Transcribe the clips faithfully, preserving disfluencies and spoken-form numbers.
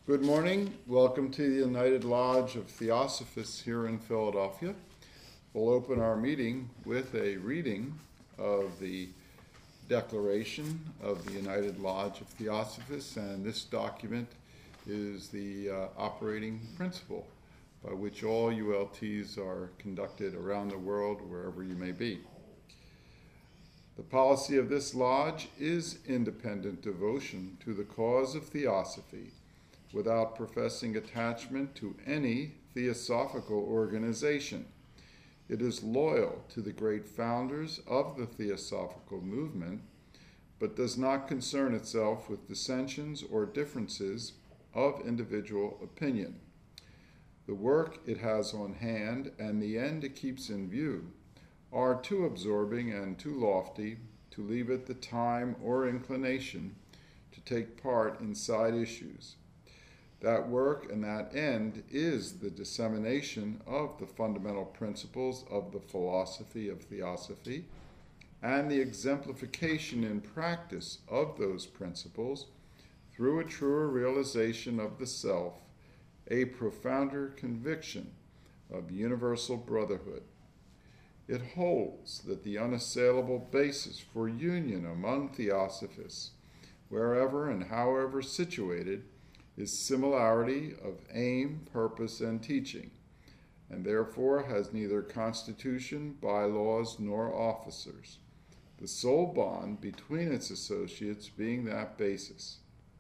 Good morning. Welcome to the United Lodge of Theosophists here in Philadelphia. We'll open our meeting with a reading of the Declaration of the United Lodge of Theosophists, and this document is the uh, operating principle by which all U L Ts are conducted around the world, wherever you may be. The policy of this lodge is independent devotion to the cause of theosophy, without professing attachment to any theosophical organization. It is loyal to the great founders of the theosophical movement, but does not concern itself with dissensions or differences of individual opinion. The work it has on hand and the end it keeps in view are too absorbing and too lofty to leave it the time or inclination to take part in side issues. That work and that end is the dissemination of the fundamental principles of the philosophy of theosophy and the exemplification in practice of those principles through a truer realization of the self, a profounder conviction of universal brotherhood. It holds that the unassailable basis for union among theosophists, wherever and however situated, is similarity of aim, purpose, and teaching, and therefore has neither constitution, bylaws, nor officers, the sole bond between its associates being that basis.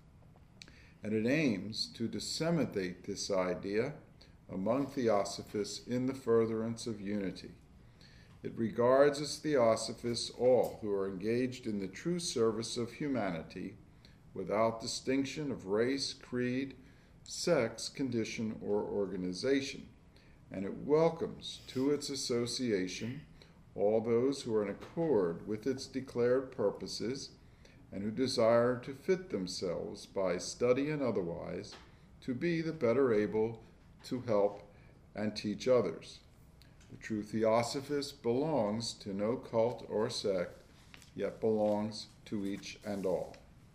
And it aims to disseminate this idea among theosophists in the furtherance of unity. It regards as theosophists all who are engaged in the true service of humanity, without distinction of race, creed, sex, condition, or organization, and it welcomes to its association all those who are in accord with its declared purposes and who desire to fit themselves by study and otherwise to be the better able to help and teach others. The true theosophist belongs to no cult or sect, yet belongs to each and all.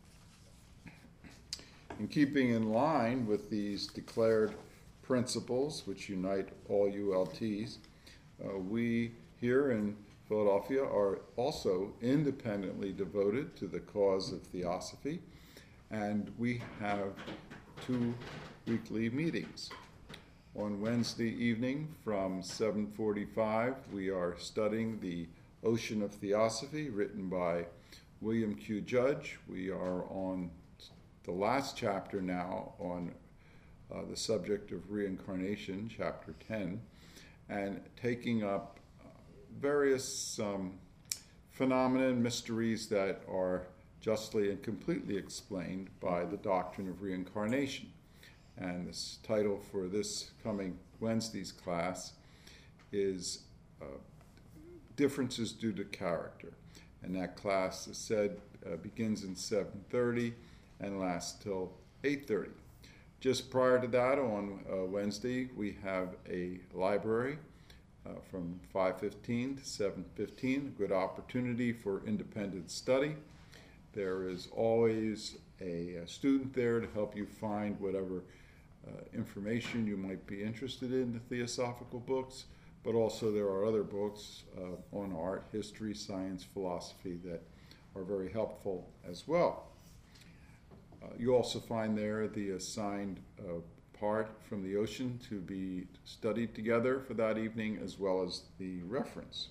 In keeping in line with these declared principles which unite all U L Ts, uh, we here in Philadelphia are also independently devoted to the cause of theosophy, and we have two weekly meetings. On Wednesday evening from seven forty-five, we are studying The Ocean of Theosophy, written by William Q. Judge. We are on the last chapter now on uh, the subject of reincarnation, chapter ten, and taking up uh, various um, phenomena and mysteries that are justly and completely explained by the doctrine of reincarnation. And this title for this coming Wednesday's class is uh, Differences Due to Character. And that class, as said, uh, begins in seven thirty and lasts till eight thirty. Just prior to that, on uh, Wednesday, we have a library uh, from five fifteen to seven fifteen, a good opportunity for independent study. There is always a, a student there to help you find whatever uh, information you might be interested in, the theosophical books, but also there are other books uh, on art, history, science, philosophy that are very helpful as well. Uh, you also find there the assigned uh, part from the ocean to be studied together for that evening, as well as the reference.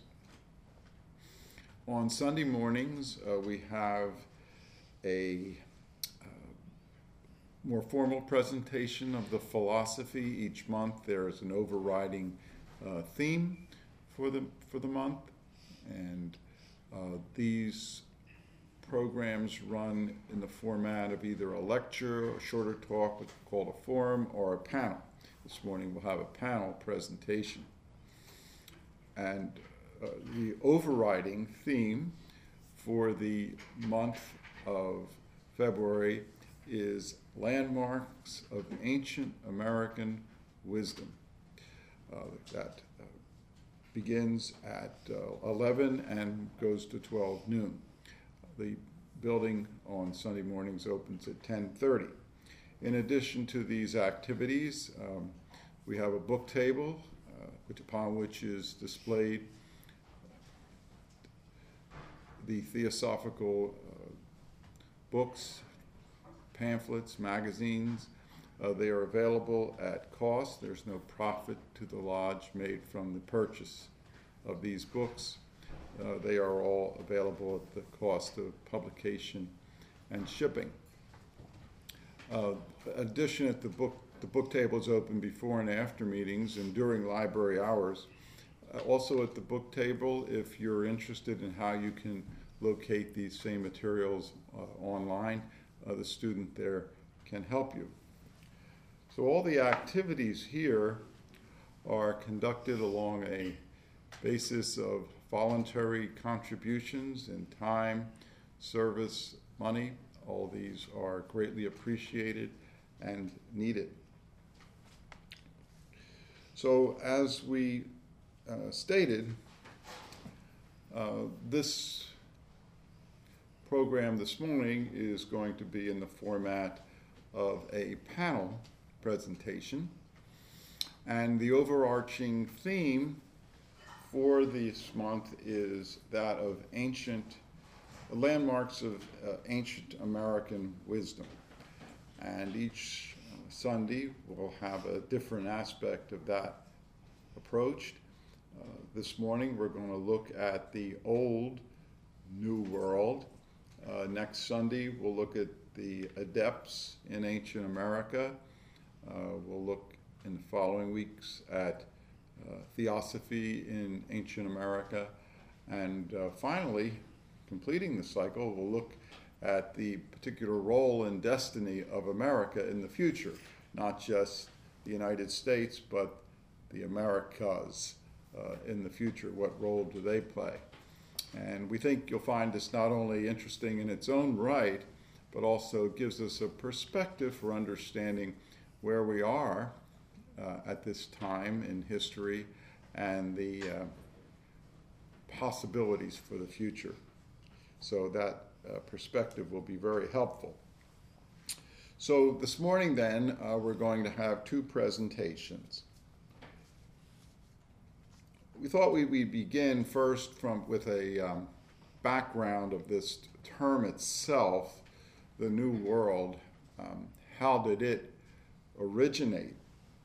On Sunday mornings, uh, we have a uh, more formal presentation of the philosophy. Each month there is an overriding uh, theme for the, for the month, and uh, these programs run in the format of either a lecture, a shorter talk called a forum, or a panel. This morning we'll have a panel presentation. And uh, the overriding theme for the month of February is Landmarks of Ancient American Wisdom. Uh, that uh, begins at uh, eleven and goes to twelve noon. The building on Sunday mornings opens at ten thirty. In addition to these activities, um, we have a book table uh, which, upon which is displayed the theosophical uh, books, pamphlets, magazines. Uh, they are available at cost. There's no profit to the lodge made from the purchase of these books. Uh, they are all available at the cost of publication and shipping. Uh, addition at the book, the book table is open before and after meetings and during library hours. Uh, also at the book table, if you're interested in how you can locate these same materials uh, online, uh, the student there can help you. So all the activities here are conducted along a basis of voluntary contributions in time, service, money. All these are greatly appreciated and needed. So as we uh, stated, uh, this program this morning is going to be in the format of a panel presentation. And the overarching theme for this month is that of ancient landmarks of uh, ancient American wisdom. And each uh, Sunday will have a different aspect of that approached. Uh, this morning we're going to look at the old New World. Uh, next Sunday we'll look at the adepts in ancient America. Uh, we'll look in the following weeks at uh, theosophy in ancient America. And uh, finally, completing the cycle, we'll look at the particular role and destiny of America in the future, not just the United States, but the Americas uh, in the future. What role do they play? And we think you'll find this not only interesting in its own right, but also gives us a perspective for understanding where we are uh, at this time in history and the uh, possibilities for the future. So that uh, perspective will be very helpful. So this morning then, uh, we're going to have two presentations. We thought we, we'd begin first from with a um, background of this term itself, the New World. Um, how did it originate?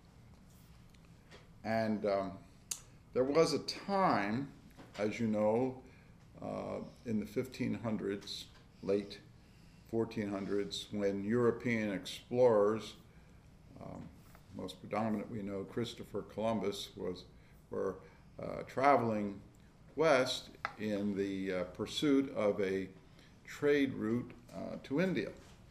And um, there was a time, as you know, uh, in the fifteen hundreds, late fourteen hundreds, when European explorers, um, most predominant we know Christopher Columbus, was were uh, traveling west in the uh, pursuit of a trade route uh, to India.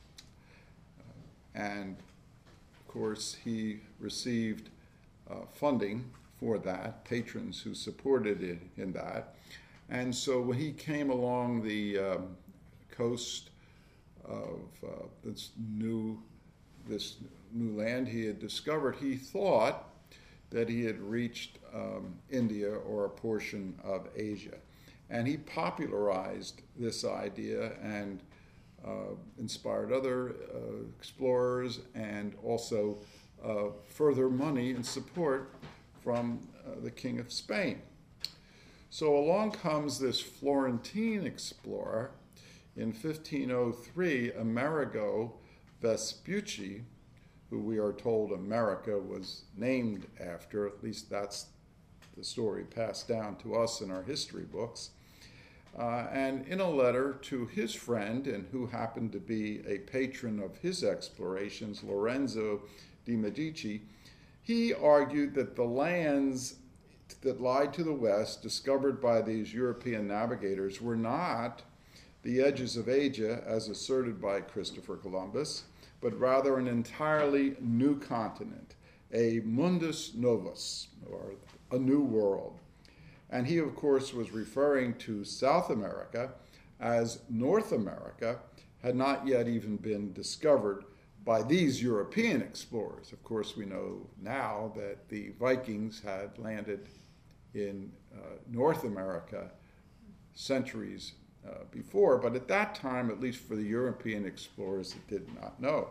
Uh, and of course, he received uh, funding for that, patrons who supported it in that. And so when he came along the um, coast of uh, this new this new land he had discovered, he thought that he had reached um, India or a portion of Asia. And he popularized this idea and uh, inspired other uh, explorers, and also uh, further money and support from uh, the King of Spain. So along comes this Florentine explorer in fifteen oh three, Amerigo Vespucci, who we are told America was named after. At least that's the story passed down to us in our history books. Uh, and in a letter to his friend, and who happened to be a patron of his explorations, Lorenzo de' Medici, he argued that the lands that lied to the west, discovered by these European navigators, were not the edges of Asia, as asserted by Christopher Columbus, but rather an entirely new continent, a mundus novus, or a new world. And he, of course, was referring to South America, as North America had not yet even been discovered by these European explorers. Of course, we know now that the Vikings had landed in uh, North America centuries uh, before, but at that time, at least for the European explorers, it did not know.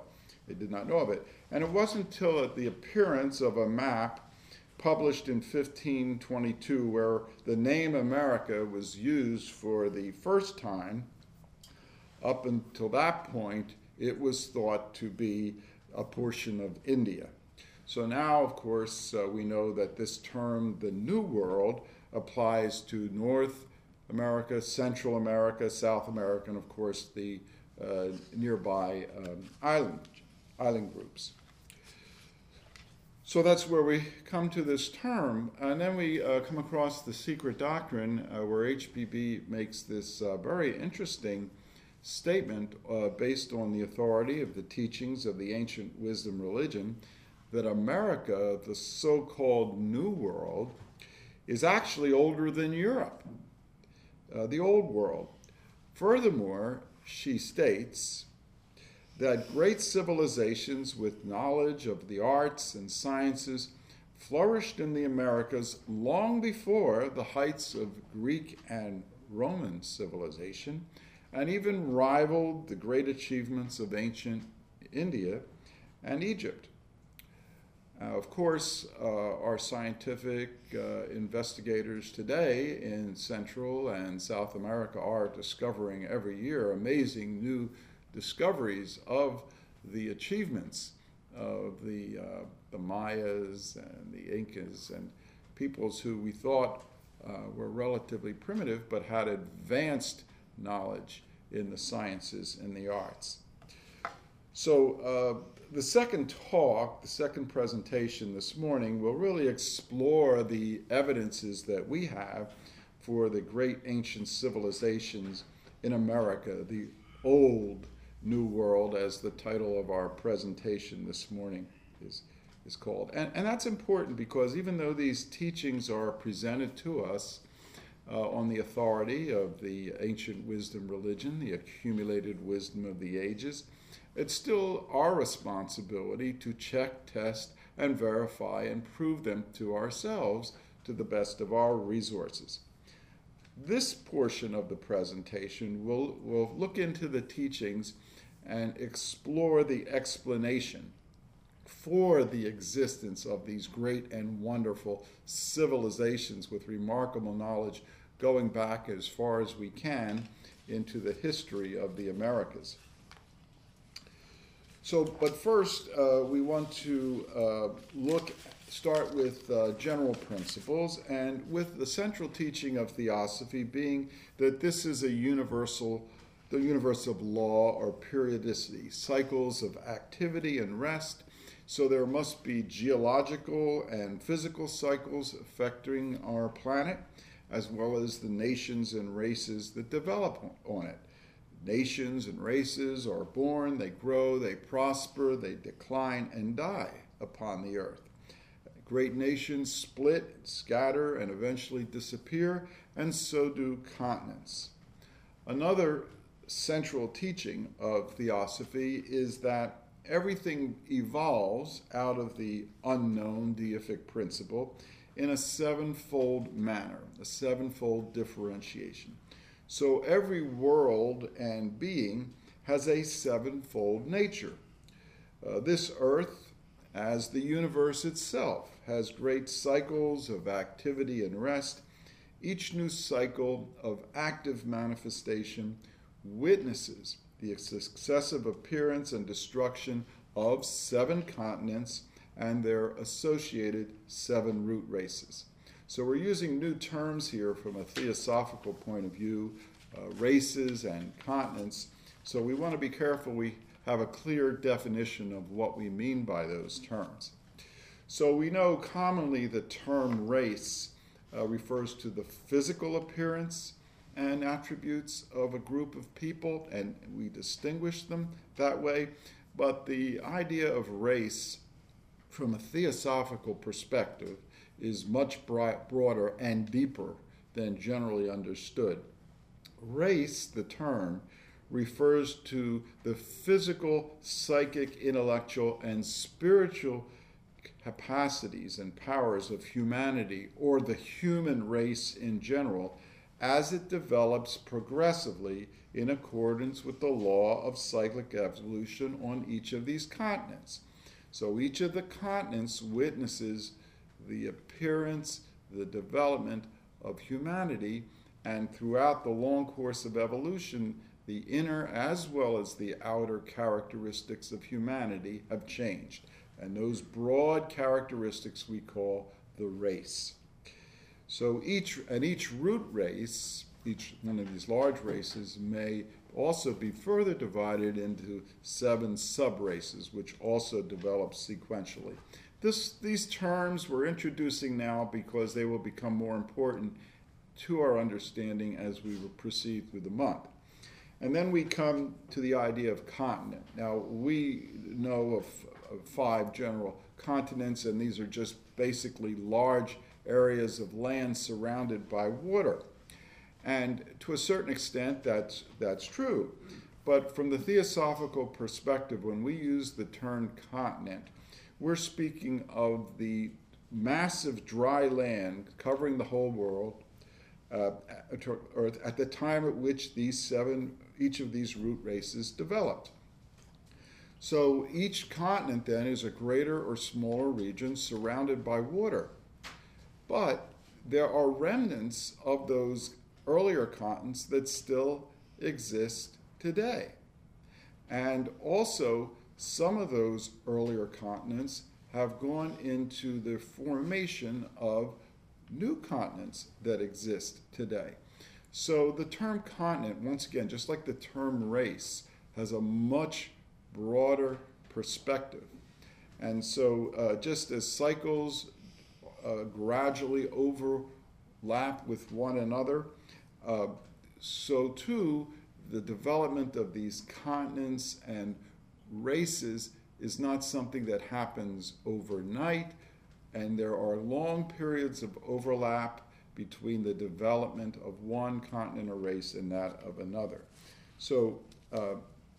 They did not know of it. And it wasn't until the appearance of a map published in fifteen twenty-two, where the name America was used for the first time. Up until that point, it was thought to be a portion of India. So now, of course, uh, we know that this term, the New World, applies to North America, Central America, South America, and of course the uh, nearby um, island, island groups. So that's where we come to this term, and then we uh, come across the secret doctrine, uh, where H B B makes this uh, very interesting statement uh, based on the authority of the teachings of the ancient wisdom religion, that America, the so-called New World, is actually older than Europe, uh, the Old World. Furthermore, she states that great civilizations with knowledge of the arts and sciences flourished in the Americas long before the heights of Greek and Roman civilization, and even rivaled the great achievements of ancient India and Egypt. Uh, of course, uh, our scientific uh, investigators today in Central and South America are discovering every year amazing new discoveries of the achievements of the, uh, the Mayas and the Incas and peoples who we thought uh, were relatively primitive but had advanced knowledge in the sciences and the arts. So uh, the second talk, the second presentation this morning, will really explore the evidences that we have for the great ancient civilizations in America, the old New World, as the title of our presentation this morning is, is called. And, and that's important because even though these teachings are presented to us uh, on the authority of the ancient wisdom religion, the accumulated wisdom of the ages, it's still our responsibility to check, test, and verify and prove them to ourselves to the best of our resources. This portion of the presentation will, will look into the teachings and explore the explanation for the existence of these great and wonderful civilizations with remarkable knowledge going back as far as we can into the history of the Americas. So, but first, uh, we want to uh, look, start with uh, general principles, and with the central teaching of Theosophy being that this is a universal, the universe of law or periodicity, cycles of activity and rest. So there must be geological and physical cycles affecting our planet, as well as the nations and races that develop on it. Nations and races are born, they grow, they prosper, they decline and die upon the earth. Great nations split, scatter, and eventually disappear, and so do continents. Another central teaching of Theosophy is that everything evolves out of the unknown deific principle in a sevenfold manner, a sevenfold differentiation. So every world and being has a sevenfold nature. Uh, this earth, as the universe itself, has great cycles of activity and rest. Each new cycle of active manifestation witnesses the successive appearance and destruction of seven continents and their associated seven root races. So we're using new terms here from a theosophical point of view, uh, races and continents. So we want to be careful we have a clear definition of what we mean by those terms. So we know commonly the term race uh, refers to the physical appearance and attributes of a group of people, and we distinguish them that way. But the idea of race from a theosophical perspective is much broader and deeper than generally understood. Race, the term, refers to the physical, psychic, intellectual, and spiritual capacities and powers of humanity, or the human race in general, as it develops progressively in accordance with the law of cyclic evolution on each of these continents. So each of the continents witnesses the appearance, the development of humanity, and throughout the long course of evolution, the inner as well as the outer characteristics of humanity have changed. And those broad characteristics we call the race. So each, and each root race, each one of these large races may also be further divided into seven sub-races, which also develop sequentially. This, these terms we're introducing now because they will become more important to our understanding as we proceed through the month. And then we come to the idea of continent. Now, we know of, of five general continents, and these are just basically large areas of land surrounded by water. And to a certain extent, that's, that's true. But from the theosophical perspective, when we use the term continent, we're speaking of the massive dry land covering the whole world, uh, or at the time at which these seven, each of these root races developed. So each continent then is a greater or smaller region surrounded by water. But there are remnants of those earlier continents that still exist today. And also, some of those earlier continents have gone into the formation of new continents that exist today. So the term continent, once again, just like the term race, has a much broader perspective. And so uh, just as cycles uh, gradually overlap with one another, uh, so too the development of these continents and races is not something that happens overnight, and there are long periods of overlap between the development of one continent or race and that of another. So uh,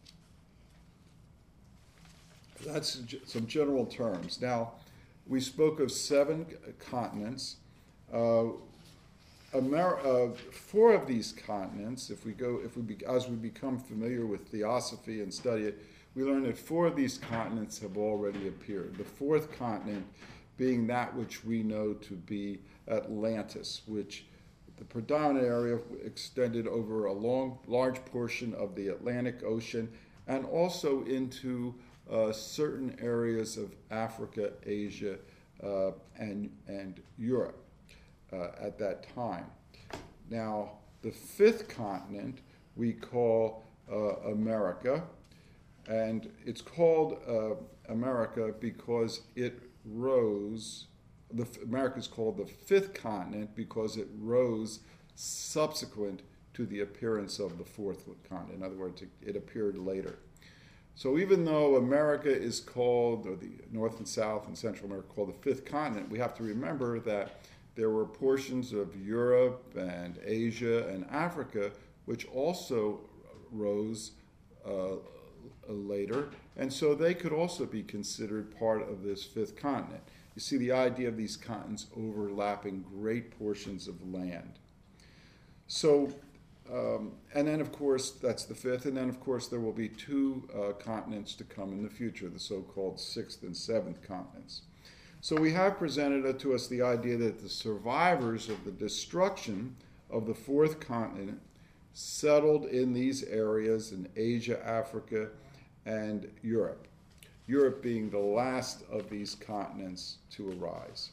that's some general terms. Now, we spoke of seven continents. Uh, Amer- uh, four of these continents, if we go, if we be, as we become familiar with theosophy and study it, we learn that four of these continents have already appeared. The fourth continent being that which we know to be Atlantis, which the predominant area extended over a long, large portion of the Atlantic Ocean and also into uh, certain areas of Africa, Asia, uh, and, and Europe uh, at that time. Now, the fifth continent we call uh, America, and it's called uh, America because it rose, the, America is called the fifth continent because it rose subsequent to the appearance of the fourth continent. In other words, it, it appeared later. So even though America is called, or the North and South and Central America called the fifth continent, we have to remember that there were portions of Europe and Asia and Africa which also rose uh, later, and so they could also be considered part of this fifth continent. You see the idea of these continents overlapping great portions of land. So, um, and then of course, that's the fifth, and then of course there will be two uh, continents to come in the future, the so-called sixth and seventh continents. So we have presented to us the idea that the survivors of the destruction of the fourth continent settled in these areas in Asia, Africa, and Europe. Europe being the last of these continents to arise.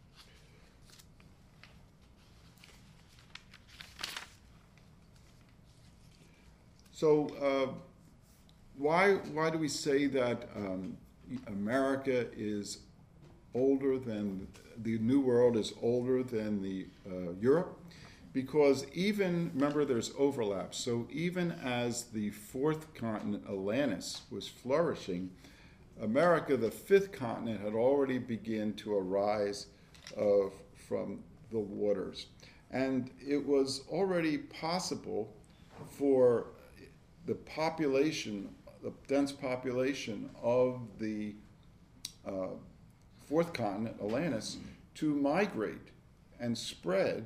So uh, why, why do we say that um, America is older than, the New World is older than the uh, Europe? Because even, remember there's overlap, so even as the fourth continent, Atlantis, was flourishing, America, the fifth continent, had already begun to arise uh, from the waters. And it was already possible for the population, the dense population of the uh, fourth continent, Atlantis, to migrate and spread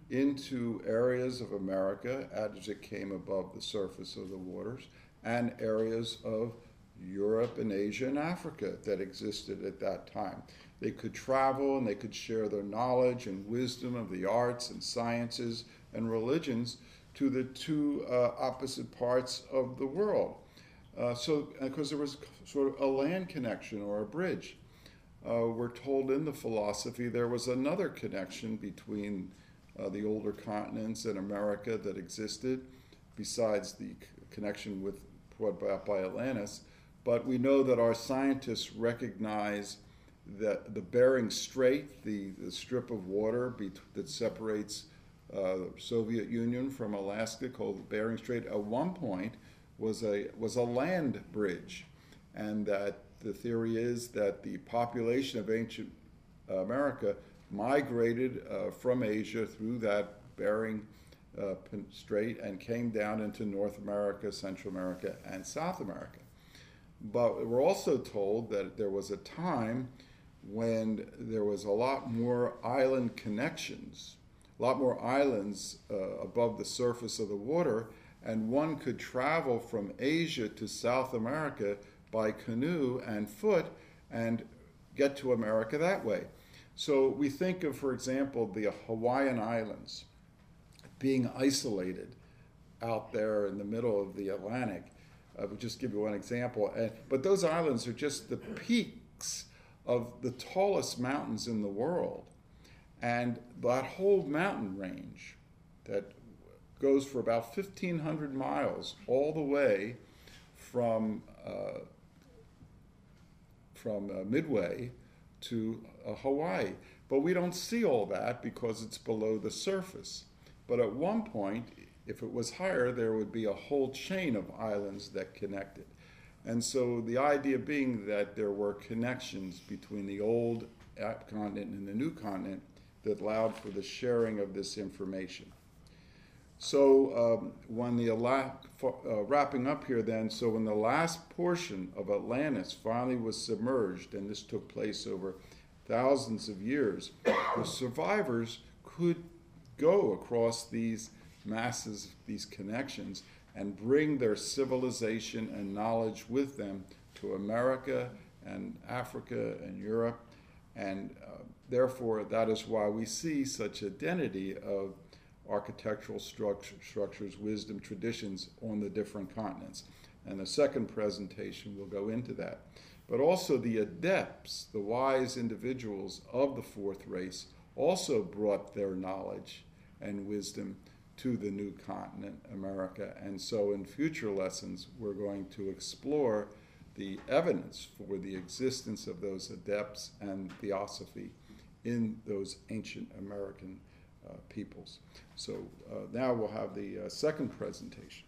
into areas of America as it came above the surface of the waters, and areas of Europe and Asia and Africa that existed at that time. They could travel and they could share their knowledge and wisdom of the arts and sciences and religions to the two uh, opposite parts of the world. Uh, so, because there was sort of a land connection or a bridge. Uh, we're told in the philosophy there was another connection between uh, the older continents and America that existed, besides the c- connection with brought about by Atlantis. But we know that our scientists recognize that the Bering Strait, the, the strip of water be- that separates uh, the Soviet Union from Alaska, called the Bering Strait, at one point was a was a land bridge, and that the theory is that the population of ancient America migrated uh, from Asia through that Bering uh, Strait and came down into North America, Central America, and South America. But we're also told that there was a time when there was a lot more island connections, a lot more islands uh, above the surface of the water, and one could travel from Asia to South America by canoe and foot and get to America that way. So we think of, for example, the Hawaiian Islands being isolated out there in the middle of the Atlantic. I would just give you one example. And, but those islands are just the peaks of the tallest mountains in the world. And that whole mountain range that goes for about fifteen hundred miles all the way from uh, from uh, Midway to uh, Hawaii. But we don't see all that because it's below the surface. But at one point, if it was higher, there would be a whole chain of islands that connected. And so the idea being that there were connections between the old continent and the new continent that allowed for the sharing of this information. So um, when the uh, wrapping up here then, so when the last portion of Atlantis finally was submerged, and this took place over thousands of years, the survivors could go across these masses, these connections, and bring their civilization and knowledge with them to America and Africa and Europe. And uh, therefore, that is why we see such identity of architectural structure, structures, wisdom, traditions on the different continents. And the second presentation will go into that. But also the adepts, the wise individuals of the fourth race, also brought their knowledge and wisdom to the new continent, America. And so in future lessons, we're going to explore the evidence for the existence of those adepts and theosophy in those ancient American uh, peoples. So uh, now we'll have the uh, second presentation.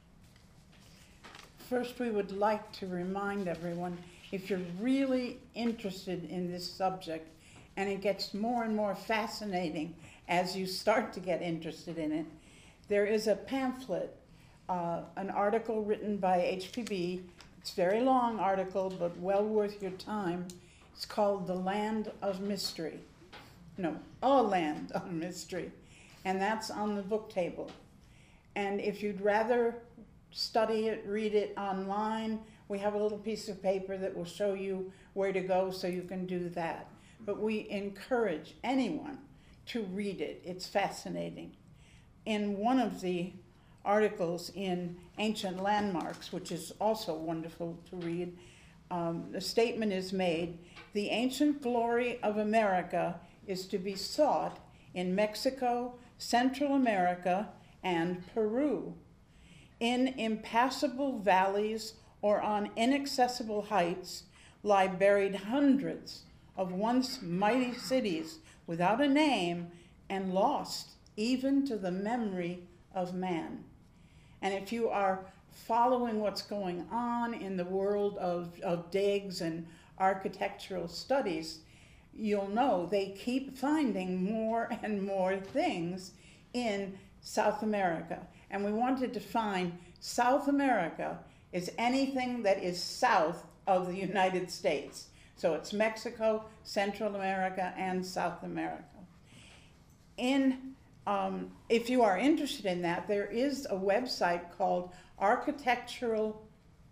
First, we would like to remind everyone, if you're really interested in this subject, and it gets more and more fascinating as you start to get interested in it, there is a pamphlet, uh, an article written by H P B. It's a very long article, but well worth your time. It's called The Land of Mystery. No, A Land of Mystery. And that's on the book table. And if you'd rather study it, read it online, we have a little piece of paper that will show you where to go so you can do that. But we encourage anyone to read it. It's fascinating. In one of the articles in Ancient Landmarks, which is also wonderful to read, um, the statement is made, the ancient glory of America is to be sought in Mexico, Central America, and Peru. In impassable valleys or on inaccessible heights lie buried hundreds of once mighty cities without a name and lost even to the memory of man. And if you are following what's going on in the world of, of digs and architectural studies, you'll know they keep finding more and more things in South America. And we wanted to find South America is anything that is south of the United States. So it's Mexico, Central America, and South America. In um, if you are interested in that, there is a website called Architectural,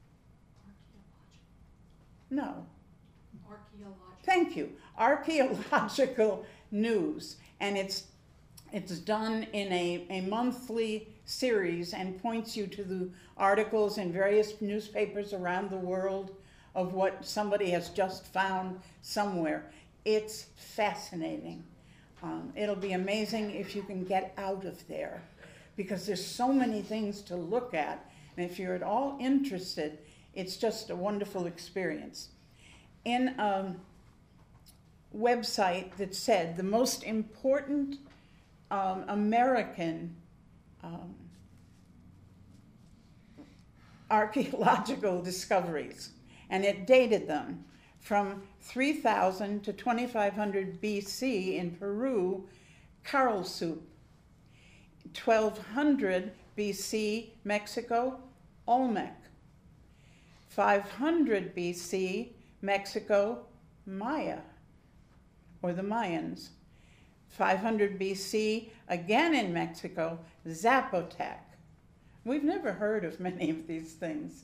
no, Archaeological. thank you, Archaeological News. And it's, it's done in a, a monthly series and points you to the articles in various newspapers around the world of what somebody has just found somewhere. It's fascinating. Um, it'll be amazing if you can get out of there, because there's so many things to look at. And if you're at all interested, it's just a wonderful experience. In a website that said the most important um, American um, archaeological discoveries, and it dated them from three thousand to twenty-five hundred B C in Peru, Caral soup. twelve hundred B C, Mexico, Olmec. five hundred B C, Mexico, Maya, or the Mayans. five hundred B C, again in Mexico, Zapotec. We've never heard of many of these things.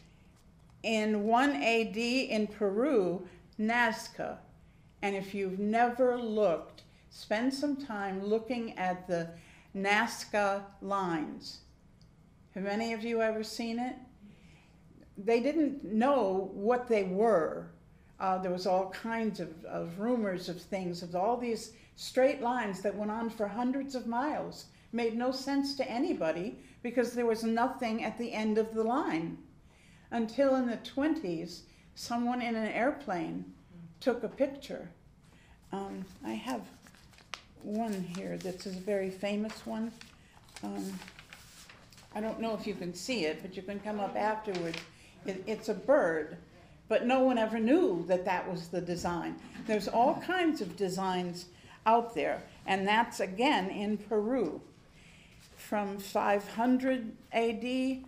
In one A D in Peru, Nazca. And if you've never looked, spend some time looking at the Nazca lines. Have any of you ever seen it? They didn't know what they were. Uh, there was all kinds of, of rumors of things, of all these straight lines that went on for hundreds of miles. Made no sense to anybody because there was nothing at the end of the line. Until in the twenties, someone in an airplane took a picture. Um, I have one here that's a very famous one. Um, I don't know if you can see it, but you can come up afterwards. It, it's a bird, but no one ever knew that that was the design. There's all kinds of designs out there, and that's again in Peru. From five hundred A D,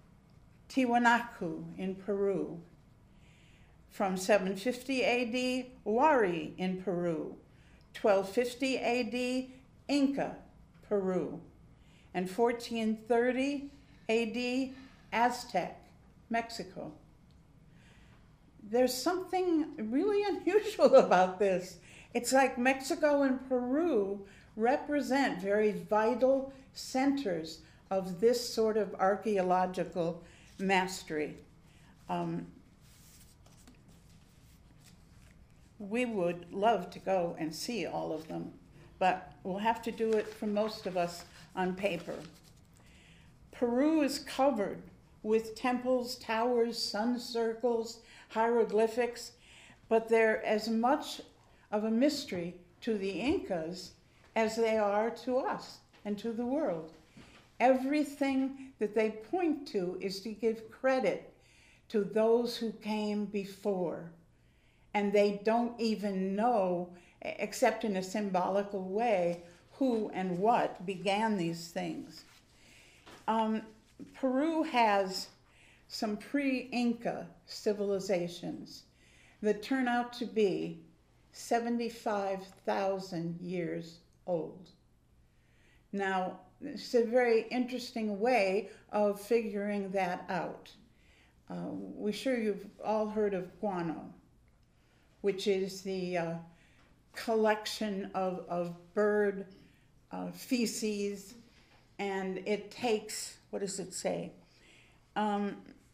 Tiwanaku in Peru. From seven fifty A D, Huari in Peru. twelve fifty A D, Inca, Peru. And fourteen thirty A D, Aztec, Mexico. There's something really unusual about this. It's like Mexico and Peru represent very vital centers of this sort of archaeological mastery. Um, we would love to go and see all of them, but we'll have to do it for most of us on paper. Peru is covered with temples, towers, sun circles, hieroglyphics, but they're as much of a mystery to the Incas as they are to us and to the world. Everything that they point to is to give credit to those who came before. And they don't even know, except in a symbolical way, who and what began these things. Um, Peru has some pre-Inca civilizations that turn out to be seventy-five thousand years old. Now, it's a very interesting way of figuring that out. Uh, we're sure you've all heard of guano, which is the uh, collection of, of bird uh, feces, and it takes, what does it say? Um,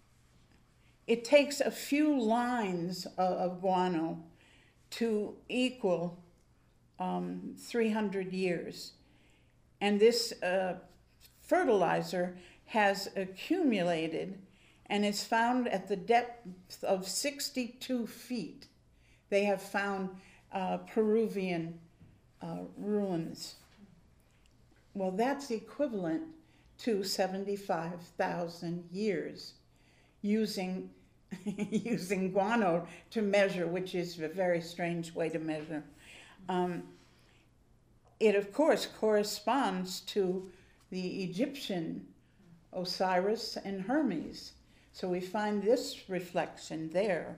it takes a few lines of, of guano to equal um, three hundred years. And this uh, fertilizer has accumulated and is found at the depth of sixty-two feet. They have found uh, Peruvian uh, ruins. Well, that's equivalent to seventy-five thousand years using, using guano to measure, which is a very strange way to measure. Um, it, of course, corresponds to the Egyptian Osiris and Hermes. So we find this reflection there.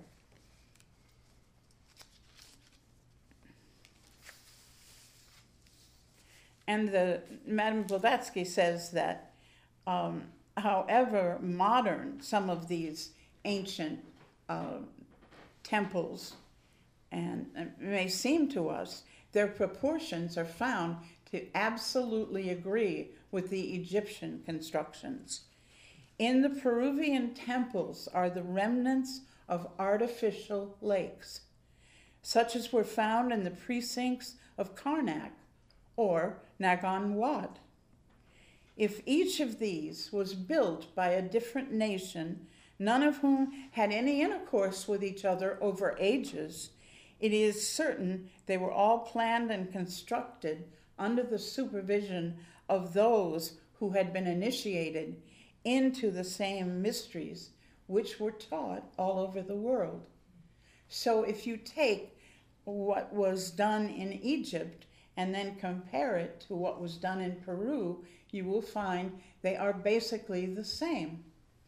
and the Madame Blavatsky says that, um, however modern some of these ancient uh, temples and uh, may seem to us, their proportions are found to absolutely agree with the Egyptian constructions. In the Peruvian temples are the remnants of artificial lakes, such as were found in the precincts of Karnak or Nagan Wat. If each of these was built by a different nation, none of whom had any intercourse with each other over ages, it is certain they were all planned and constructed under the supervision of those who had been initiated into the same mysteries which were taught all over the world. So if you take what was done in Egypt and then compare it to what was done in Peru, you will find they are basically the same.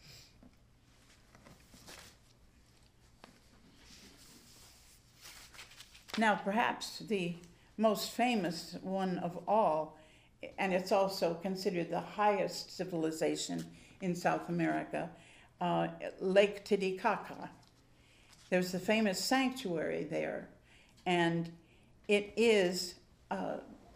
Now, perhaps the most famous one of all, and it's also considered the highest civilization in South America, uh, Lake Titicaca. There's a famous sanctuary there, and it is uh,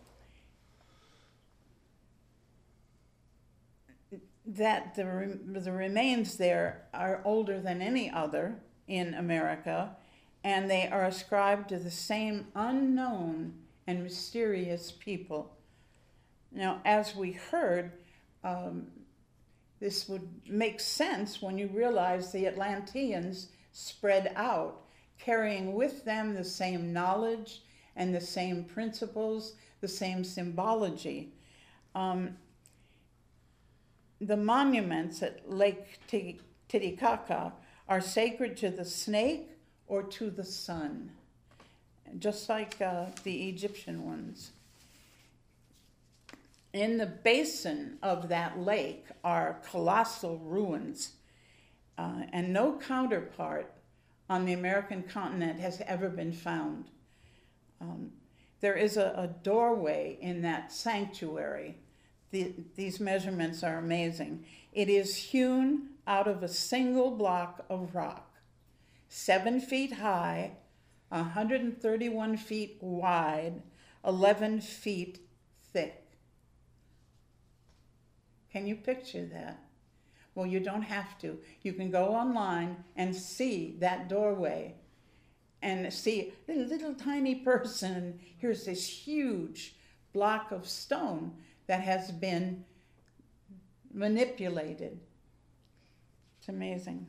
that the, re- the remains there are older than any other in America, and they are ascribed to the same unknown and mysterious people. Now, as we heard, um, this would make sense when you realize the Atlanteans spread out, carrying with them the same knowledge and the same principles, the same symbology. Um, the monuments at Lake Titicaca are sacred to the snake or to the sun, just like uh, the Egyptian ones. In the basin of that lake are colossal ruins, uh, and no counterpart on the American continent has ever been found. Um, there is a, a doorway in that sanctuary. The, these measurements are amazing. It is hewn out of a single block of rock, seven feet high, one hundred thirty-one feet wide, eleven feet thick. Can you picture that? Well, you don't have to. You can go online and see that doorway and see a little tiny person. Here's this huge block of stone that has been manipulated. It's amazing.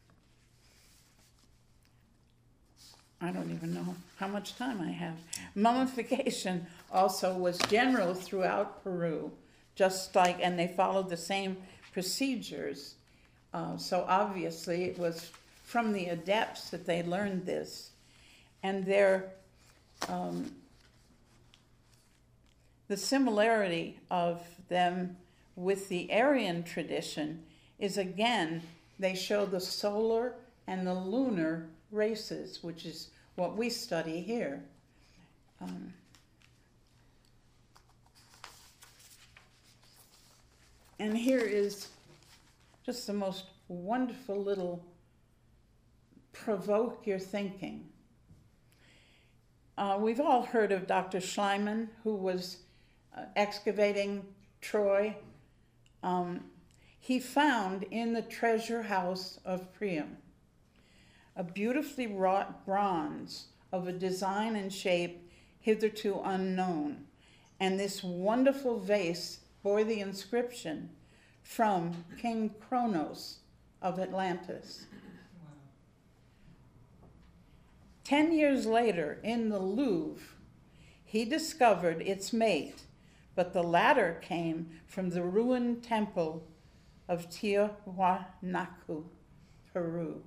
I don't even know how much time I have. Mummification also was general throughout Peru, just like, and they followed the same procedures. Uh, so obviously it was from the adepts that they learned this. And their, um, the similarity of them with the Aryan tradition is, again, they show the solar and the lunar races, which is what we study here. Um, and here is just the most wonderful little provoke your thinking. Uh, we've all heard of Doctor Schliemann, who was uh, excavating Troy. Um, he found in the treasure house of Priam a beautifully wrought bronze of a design and shape hitherto unknown. And this wonderful vase bore the inscription, "From King Kronos of Atlantis." Wow. Ten years later, in the Louvre, he discovered its mate, but the latter came from the ruined temple of Tiahuanaco, Peru.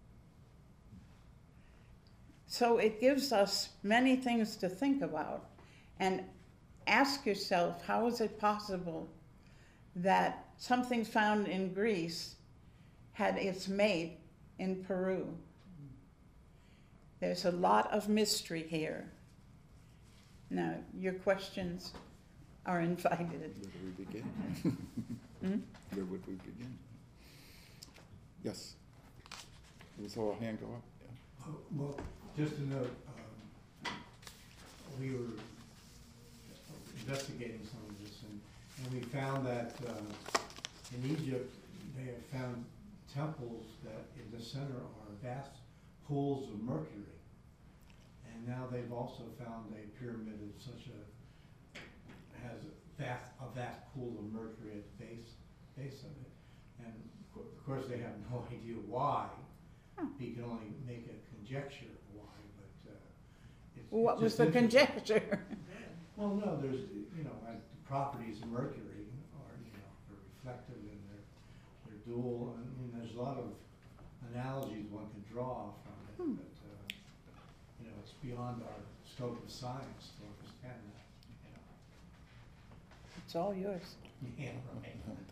So it gives us many things to think about, and ask yourself, how is it possible that something found in Greece had its mate in Peru? There's a lot of mystery here. Now, your questions? are invited. Where do we begin? Hmm? Where would we begin? Yes. We saw a hand go up. Yeah. Uh, Well, just to note, um, we were investigating some of this, and, and we found that uh, in Egypt, they have found temples that in the center are vast pools of mercury. And now they've also found a pyramid of such a, has a vast, a vast pool of mercury at the base, base of it. And of cour- of course, they have no idea why. Huh. You can only make a conjecture of why, but uh, it's. What it's was just the interesting. conjecture? Well, no, there's, you know, like the properties of mercury are, you know, are reflective and they're, they're dual. I mean, there's a lot of analogies one could draw from it, Hmm. but, uh, you know, it's beyond our scope of science to understand that, you know. It's all yours. Yeah, right.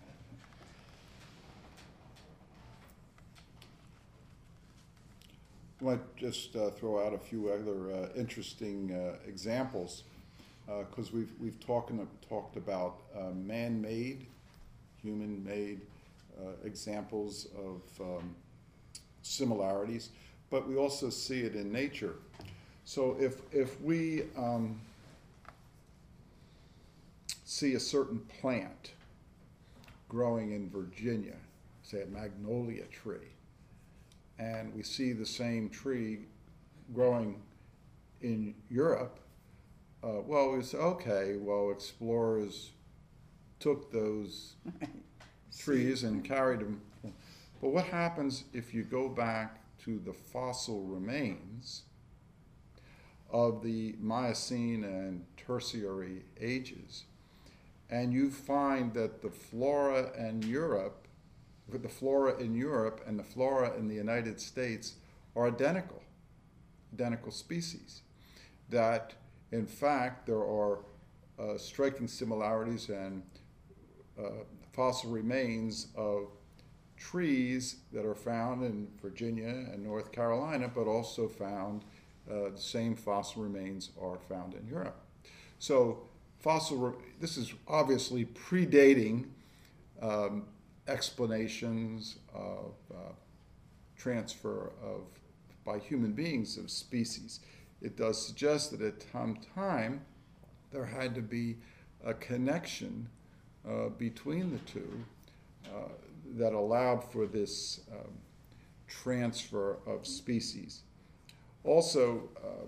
I might just uh, throw out a few other uh, interesting uh, examples, because we've we've talked talked about uh, man-made, human-made uh, examples of um, similarities, but we also see it in nature. So if if we um, see a certain plant growing in Virginia, say a magnolia tree, and we see the same tree growing in Europe, uh, well, we say, okay, well, explorers took those trees and carried them. But what happens if you go back to the fossil remains of the Miocene and Tertiary ages, and you find that the flora in Europe, the flora in Europe and the flora in the United States are identical, identical species. That, in fact, there are uh, striking similarities and uh, fossil remains of trees that are found in Virginia and North Carolina, but also found, uh, the same fossil remains are found in Europe. So fossil, re- this is obviously predating um, explanations of uh, transfer of, by human beings of species. It does suggest that at some time there had to be a connection uh, between the two uh, that allowed for this um, transfer of species. Also, uh,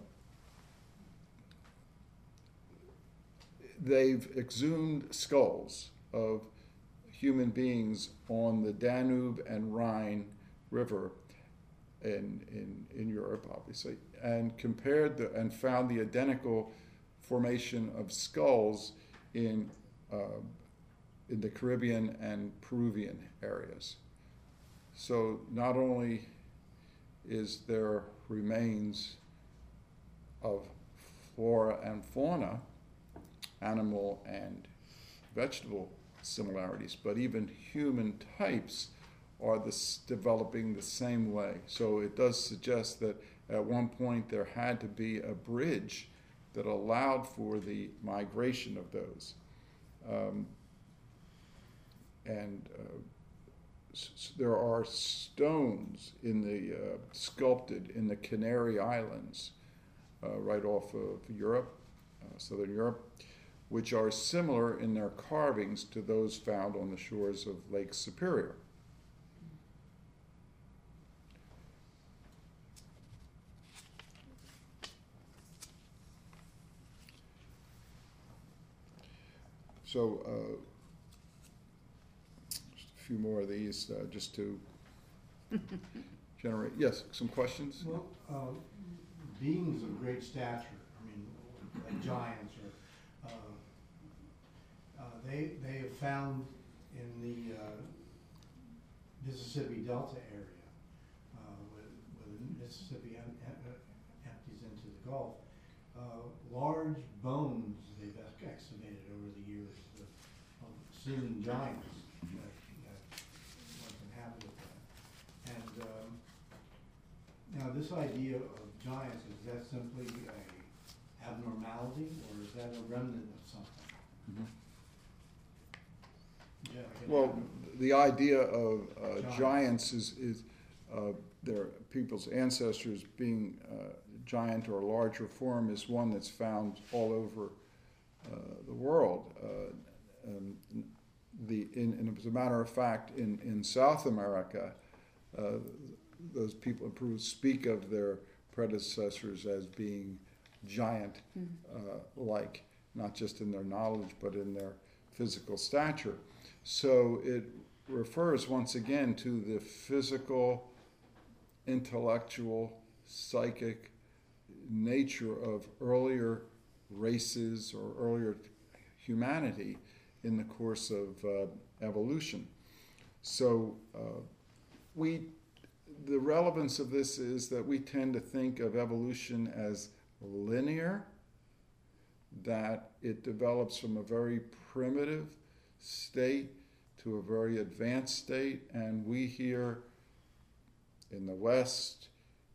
they've exhumed skulls of human beings on the Danube and Rhine River in, in, in Europe, obviously, and compared the, and found the identical formation of skulls in, uh, in the Caribbean and Peruvian areas. So not only is there remains of flora and fauna, animal and vegetable similarities, but even human types are this, developing the same way. So it does suggest that at one point there had to be a bridge that allowed for the migration of those. Um, and uh, s- s- there are stones in the uh, sculpted in the Canary Islands, uh, right off of Europe, uh, southern Europe, which are similar in their carvings to those found on the shores of Lake Superior. So, uh, just a few more of these, uh, just to generate, yes, some questions? Well, uh, beings of great stature, I mean, like giants or, uh, uh, they, they have found in the, uh, Mississippi Delta area, uh, where, where the Mississippi em- em- empties into the Gulf, uh, large bones they've ex- excavated over the years of, of seeming giants that, that once inhabited that. And, um, now this idea of giants, is that simply a abnormality or is that a remnant of something? Yeah, I get Well, that. the idea of uh, Giants. giants is, is uh, their people's ancestors being uh, giant or larger form is one that's found all over uh, the world. Uh, um, the, in, and as a matter of fact, in, in South America, uh, those people who speak of their predecessors as being giant uh, like, not just in their knowledge, but in their physical stature. So it refers once again to the physical, intellectual, psychic nature of earlier races or earlier humanity in the course of uh, evolution. So uh, we, the relevance of this is that we tend to think of evolution as linear, that it develops from a very primitive state to a very advanced state, and we here in the West,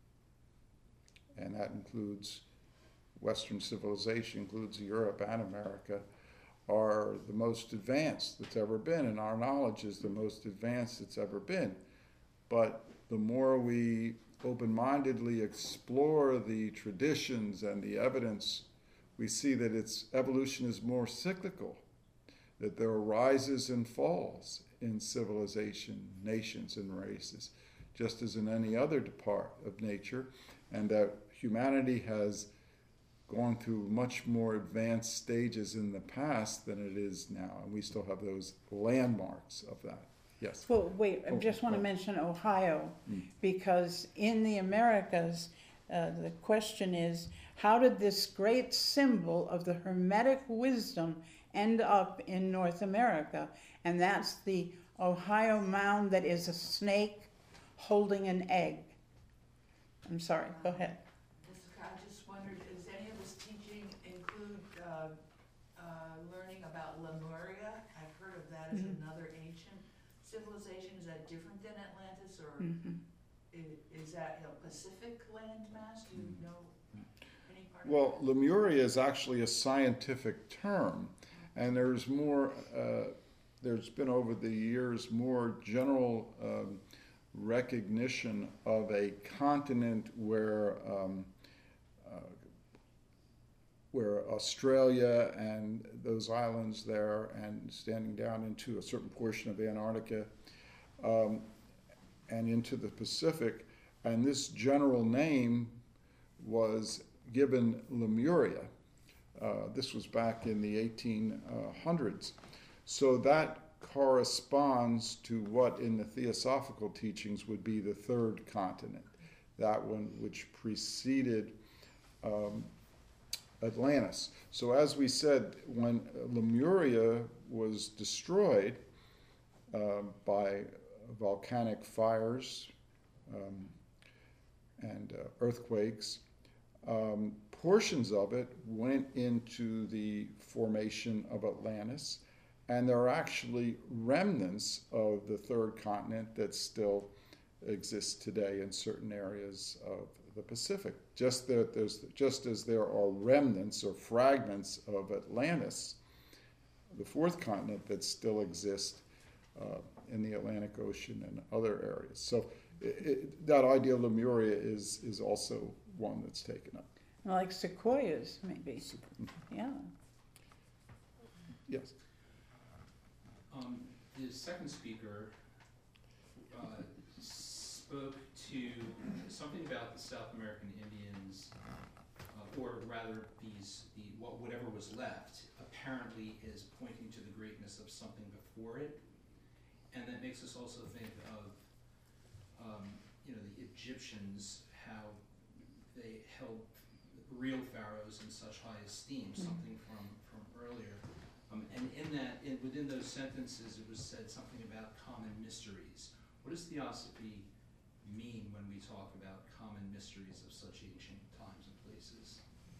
and that includes Western civilization, includes Europe and America, are the most advanced that's ever been, and our knowledge is the most advanced it's ever been. But the more we open-mindedly explore the traditions and the evidence, we see that its evolution is more cyclical, that there are rises and falls in civilization, nations, and races, just as in any other part of nature, and that humanity has gone through much more advanced stages in the past than it is now, and we still have those landmarks of that. Yes. Well, wait, I Oh, just want to oh. mention Ohio, Mm. because in the Americas, uh, the question is, how did this great symbol of the Hermetic wisdom end up in North America? And that's the Ohio mound that is a snake holding an egg. I'm sorry, go ahead. Jessica, I just wondered, does any of this teaching include uh, uh, learning about Lemuria? I've heard of that as Mhm. another ancient civilization. Is that different than Atlantis, or Mhm. i- is that a Pacific landmass? Do you know any part of Well, that? Lemuria is actually a scientific term, and there's more, uh, there's been over the years more general um, recognition of a continent where um, uh, where Australia and those islands there, and standing down into a certain portion of Antarctica, um, and into the Pacific, and this general name was given Lemuria. Uh, this was back in the eighteen hundreds. So that corresponds to what in the Theosophical teachings would be the third continent, that one which preceded um, Atlantis. So as we said, when Lemuria was destroyed uh, by volcanic fires um, and uh, earthquakes, um, portions of it went into the formation of Atlantis, and there are actually remnants of the third continent that still exist today in certain areas of the Pacific. Just that there's, just as there are remnants or fragments of Atlantis, the fourth continent, that still exist uh, in the Atlantic Ocean and other areas. So it, it, that idea of Lemuria is is also one that's taken up. Like sequoias, maybe, yeah. Yes. Um, the second speaker uh, spoke to something about the South American Indians, uh, or rather, these the what whatever was left apparently is pointing to the greatness of something before it, and that makes us also think of um, you know the Egyptians, how they held real pharaohs in such high esteem, Mm-hmm. something from from earlier. Um, and in that, in, within those sentences, it was said something about common mysteries. What does theosophy mean when we talk about common mysteries of such ancient times and places?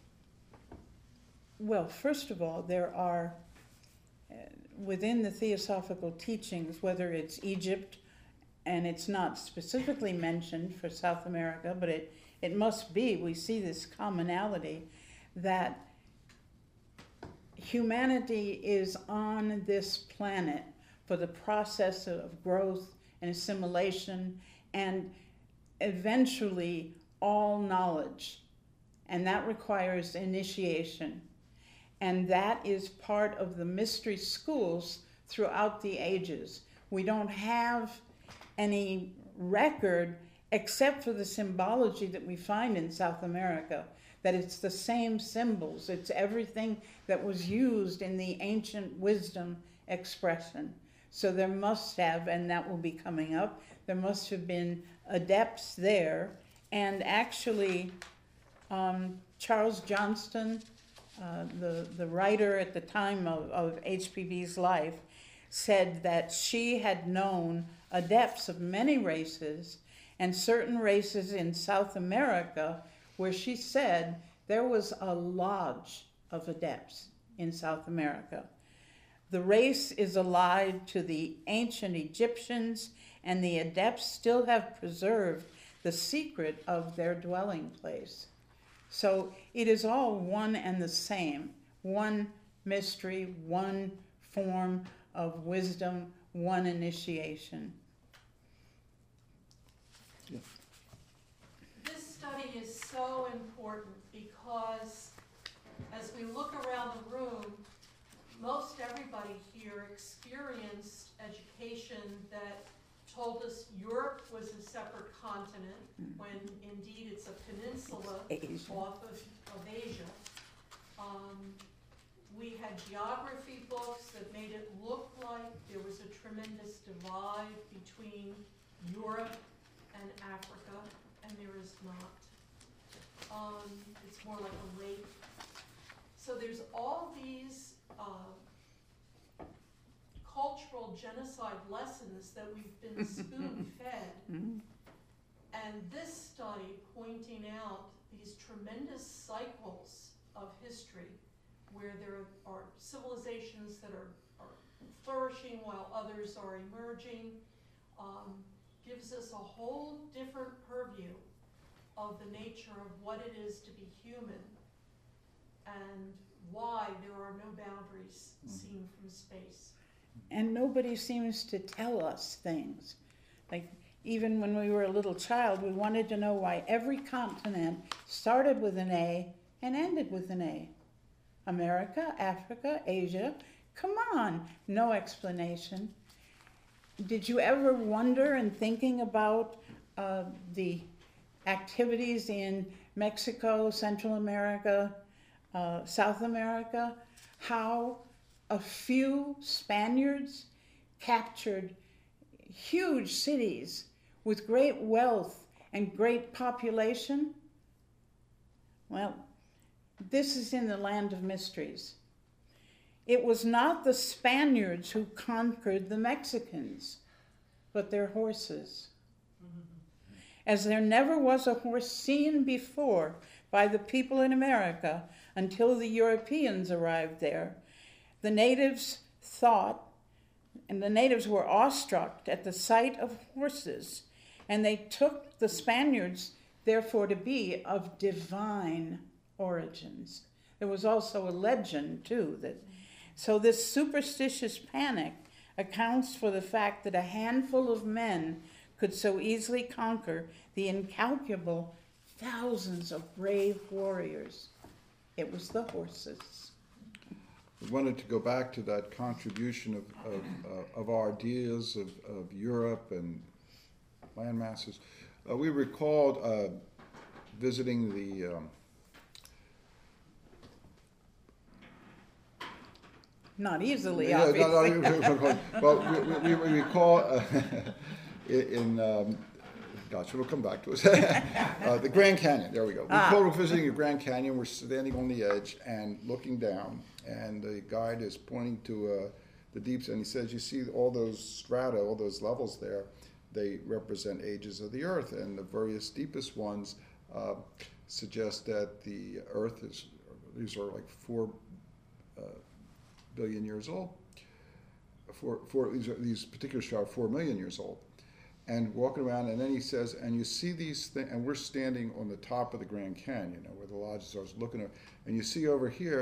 Well, first of all, there are, uh, within the Theosophical teachings, whether it's Egypt, and it's not specifically mentioned for South America, but it, it must be, we see this commonality, that humanity is on this planet for the process of growth and assimilation and eventually all knowledge. And that requires initiation. And that is part of the mystery schools throughout the ages. We don't have any record except for the symbology that we find in South America, that it's the same symbols. It's everything that was used in the ancient wisdom expression. So there must have, and that will be coming up, there must have been adepts there. And actually, um, Charles Johnston, uh, the, the writer at the time of, of H P V's life, said that she had known adepts of many races, and certain races in South America, where she said there was a lodge of adepts in South America. The race is allied to the ancient Egyptians, and the adepts still have preserved the secret of their dwelling place. So it is all one and the same, one mystery, one form of wisdom, one initiation. This study is so important because as we look around the room, most everybody here experienced education that told us Europe was a separate continent, when indeed it's a peninsula Asia. off of, of Asia. Um, we had geography books that made it look like there was a tremendous divide between Europe and Africa, and there is not. Um, it's more like a lake. So there's all these uh, cultural genocide lessons that we've been spoon-fed. And this study pointing out these tremendous cycles of history where there are civilizations that are, are flourishing while others are emerging, um, gives us a whole different purview of the nature of what it is to be human and why there are no boundaries seen from space. And nobody seems to tell us things. Like, even when we were a little child, we wanted to know why every continent started with an A and ended with an A. America, Africa, Asia, come on, no explanation. Did you ever wonder in thinking about uh, the activities in Mexico, Central America, uh, South America, how a few Spaniards captured huge cities with great wealth and great population? Well, this is in the land of mysteries. It was not the Spaniards who conquered the Mexicans, but their horses. As there never was a horse seen before by the people in America until the Europeans arrived there, the natives thought, and the natives were awestruck at the sight of horses, and they took the Spaniards, therefore, to be of divine origins. There was also a legend, too, that so this superstitious panic accounts for the fact that a handful of men could so easily conquer the incalculable thousands of brave warriors. It was the horses. I wanted to go back to that contribution of, of, uh, of our ideas of, of Europe and land masses. Uh, we recalled uh, visiting the um, Not easily, Yeah, obviously. no, no, no, well, we, we, we recall uh, in, um, gosh, it'll come back to us. uh, the Grand Canyon, there we go. We Ah. recall visiting the Grand Canyon. We're standing on the edge and looking down, and the guide is pointing to uh, the deeps, and he says, you see all those strata, all those levels there, they represent ages of the Earth, and the various deepest ones uh, suggest that the Earth is, these are like four uh, billion years old. Four, four, these, are, these particular stars are four million years old. And walking around, and then he says, and you see these things, and we're standing on the top of the Grand Canyon, you know, where the lodges are looking at, and you see over here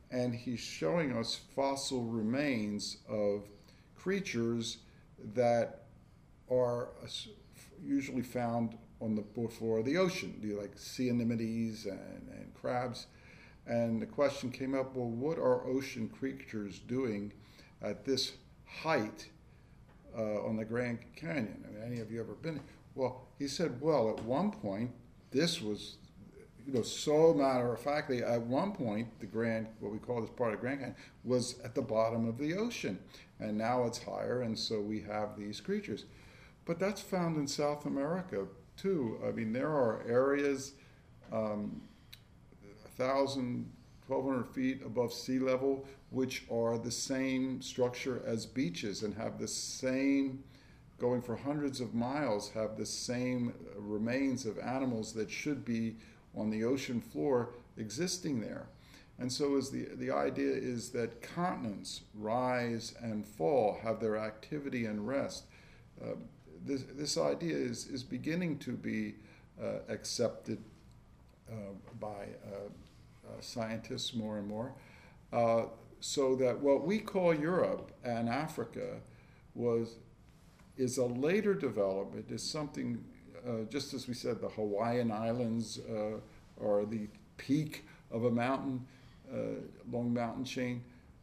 and he's showing us fossil remains of creatures that are usually found on the floor of the ocean, like sea anemones and, and crabs. And the question came up, well, what are ocean creatures doing at this height uh, on the Grand Canyon? I mean, any of you ever been? Well, he said, well, at one point, this was, you know, so matter-of-factly, at one point, the Grand, what we call this part of Grand Canyon, was at the bottom of the ocean. And now it's higher, and so we have these creatures. But that's found in South America, too. I mean, there are areas um, one thousand, twelve hundred feet above sea level, which are the same structure as beaches and have the same, going for hundreds of miles, have the same remains of animals that should be on the ocean floor existing there. And so is the, the idea is that continents rise and fall, have their activity and rest. Uh, this, this idea is, is beginning to be uh, accepted uh, by uh, uh, scientists more and more. Uh, so that what we call Europe and Africa was is a later development, is something, uh, just as we said, the Hawaiian Islands uh, are the peak of a mountain, uh, long mountain chain.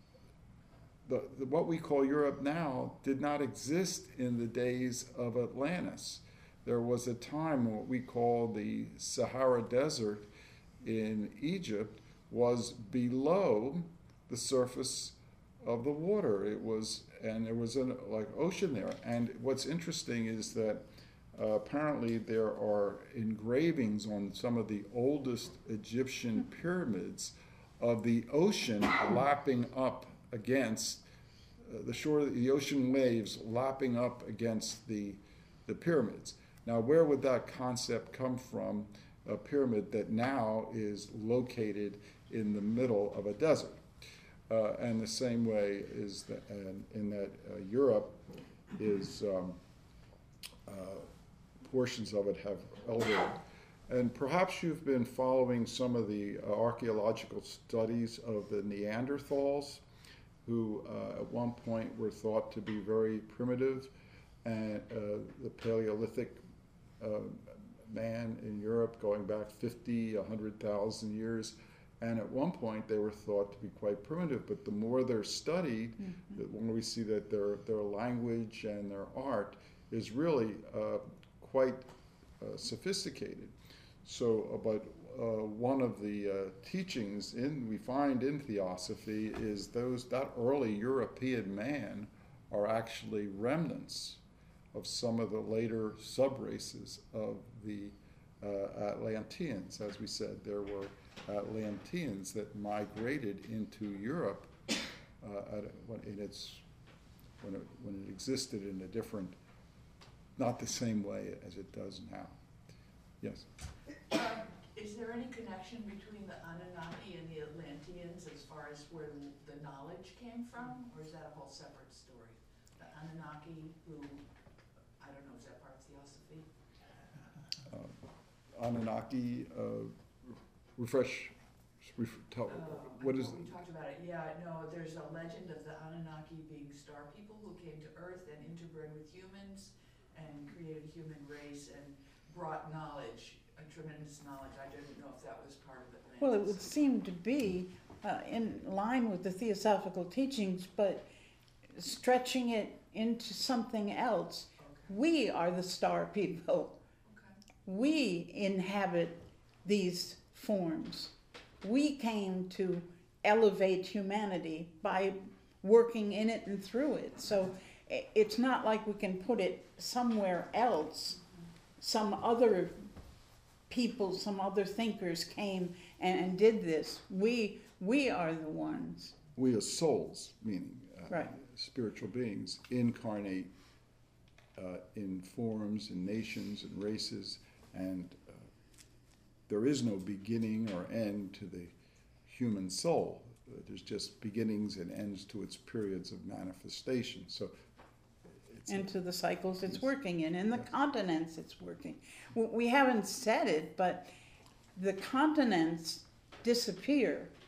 The, the, what we call Europe now did not exist in the days of Atlantis. There was a time what we call the Sahara Desert in Egypt was below the surface of the water. It was, and there was an like ocean there. And what's interesting is that uh, apparently there are engravings on some of the oldest Egyptian pyramids of the ocean lapping up against uh, the shore, the ocean waves lapping up against the the pyramids. Now, where would that concept come from? A pyramid that now is located in the middle of a desert. Uh, and the same way is that, uh, in that uh, Europe is um, uh, portions of it have elevated. And perhaps you've been following some of the uh, archaeological studies of the Neanderthals, who uh, at one point were thought to be very primitive, and uh, the Paleolithic uh, man in Europe going back fifty, one hundred thousand years. And at one point, they were thought to be quite primitive. But the more they're studied, mm-hmm. the more we see that their, their language and their art is really uh, quite uh, sophisticated. So, uh, but uh, one of the uh, teachings in we find in Theosophy is those that early European man are actually remnants of some of the later sub-races of the uh, Atlanteans. As we said, there were Atlanteans that migrated into Europe uh, at, when, in its, when, it, when it existed in a different, not the same way as it does now. Yes? Um, is there any connection between the Anunnaki and the Atlanteans as far as where the, the knowledge came from? Or is that a whole separate story? The Anunnaki who, I don't know, is that part of Theosophy? Uh, Anunnaki, uh, refresh, ref, tell, Uh, what is? We talked about it, yeah, no, there's a legend of the Anunnaki being star people who came to Earth and interbred with humans and created a human race and brought knowledge, a tremendous knowledge. I didn't know if that was part of Atlantis. Well, it would seem to be uh, in line with the Theosophical teachings, but stretching it into something else. Okay. We are the star people. Okay. We inhabit these forms. We came to elevate humanity by working in it and through it. So it's not like we can put it somewhere else. Some other people, some other thinkers came and, and did this. We we are the ones. We as souls, meaning uh, Right. spiritual beings, incarnate uh, in forms, in nations, and races, and uh, there is no beginning or end to the human soul. Uh, there's just beginnings and ends to its periods of manifestation. So, it's Into the cycles it's Yes. working in, in the Yes. continents it's working. W- We haven't said it, but the continents disappear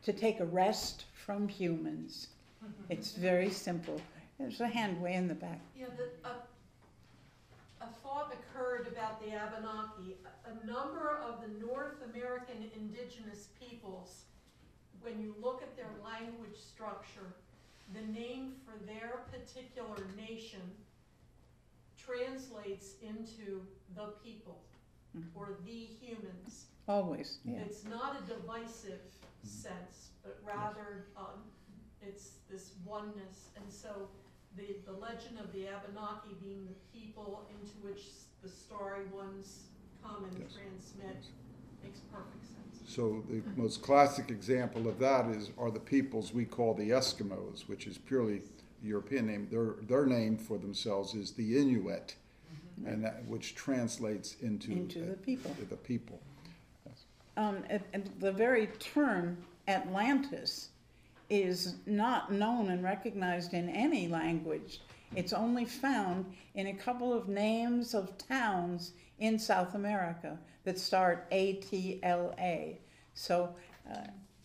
to take a rest from humans. It's very simple. There's a hand way in the back. Yeah, the, a, a thought occurred about the Abenaki. A, a number of the North American indigenous peoples, when you look at their language structure, the name for their particular nation translates into the people or the humans. Always, yeah. It's not a divisive sense, but rather um, it's this oneness. And so the, the legend of the Abenaki being the people into which the starry ones come and Yes. transmit makes perfect sense. So the most classic example of that is are the peoples we call the Eskimos, which is purely a European name. Their their name for themselves is the Inuit, and that which translates into Into the people. The people. Um, and, and the very term Atlantis is not known and recognized in any language. It's only found in a couple of names of towns in South America that start A T L A. So uh,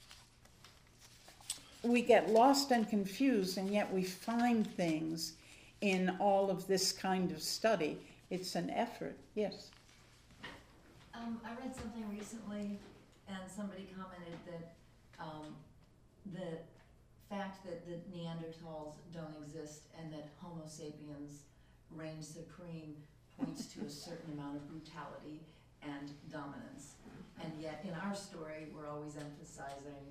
we get lost and confused, and yet we find things in all of this kind of study. It's an effort, yes. Um, I read something recently, and somebody commented that um, the fact that the Neanderthals don't exist and that Homo sapiens reign supreme points to a certain amount of brutality and dominance. And yet, in our story, we're always emphasizing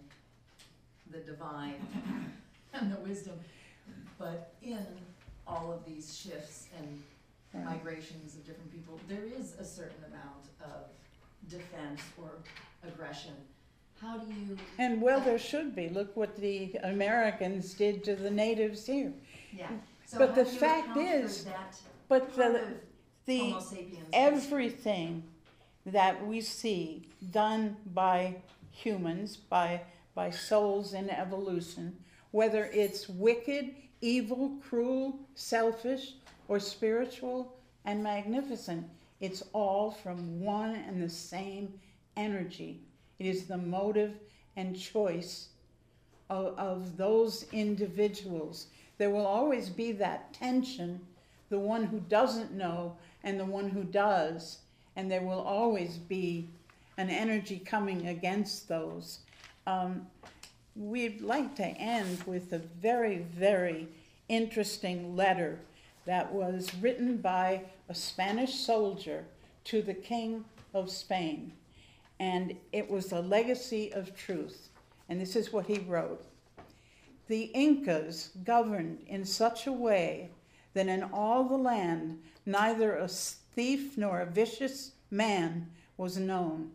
the divine and the wisdom. But in all of these shifts and Right. migrations of different people, there is a certain amount of defense or aggression. How do you? And well, there should be. Look what the Americans did to the natives here. Yeah. So But how the do you fact account for is- that But part the, of the Homo sapiens? everything that we see done by humans, by by souls in evolution, whether it's wicked, evil, cruel, selfish, or spiritual and magnificent, it's all from one and the same energy. It is the motive and choice of, of those individuals. There will always be that tension, the one who doesn't know and the one who does, and there will always be an energy coming against those. Um, we'd like to end with a very, very interesting letter that was written by a Spanish soldier to the King of Spain. And it was a legacy of truth. And this is what he wrote. The Incas governed in such a way that in all the land neither a thief nor a vicious man was known.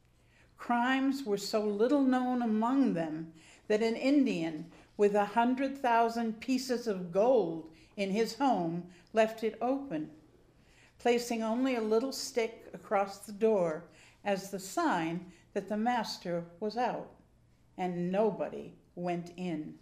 Crimes were so little known among them that an Indian with a hundred thousand pieces of gold in his home left it open, placing only a little stick across the door as the sign that the master was out, and nobody went in.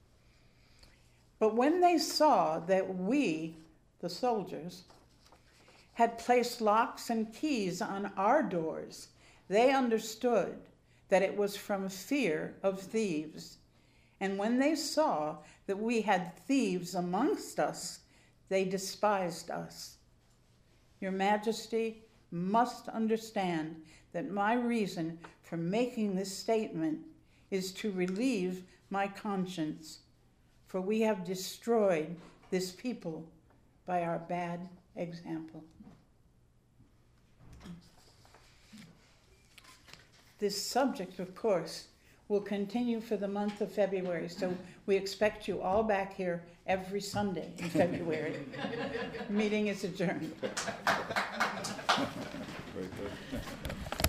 But when they saw that we, the soldiers, had placed locks and keys on our doors, they understood that it was from fear of thieves. And when they saw that we had thieves amongst us, they despised us. Your Majesty must understand that my reason for making this statement is to relieve my conscience, for we have destroyed this people by our bad example. This subject, of course, will continue for the month of February, so we expect you all back here every Sunday in February. Meeting is adjourned. Very good.